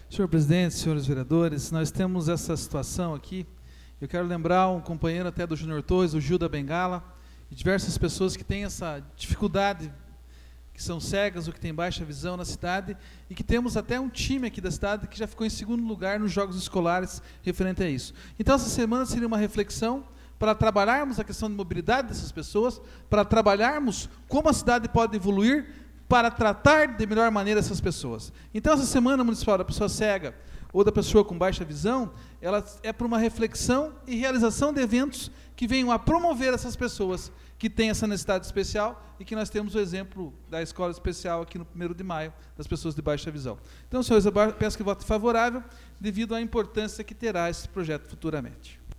Senhor presidente, senhores vereadores, nós temos essa situação aqui. Eu quero lembrar um companheiro até do Júnior Torres, o Gil da Bengala, e diversas pessoas que têm essa dificuldade, que são cegas ou que têm baixa visão na cidade, e que temos até um time aqui da cidade que já ficou em segundo lugar nos jogos escolares referente a isso. Então, essa semana seria uma reflexão para trabalharmos a questão de mobilidade dessas pessoas, para trabalharmos como a cidade pode evoluir para tratar de melhor maneira essas pessoas. Então, essa Semana Municipal da Pessoa Cega ou da Pessoa com Baixa Visão, ela é para uma reflexão e realização de eventos que venham a promover essas pessoas que têm essa necessidade especial e que nós temos o exemplo da escola especial aqui no 1º de maio, das pessoas de baixa visão. Então, senhores, eu peço que vote favorável devido à importância que terá esse projeto futuramente.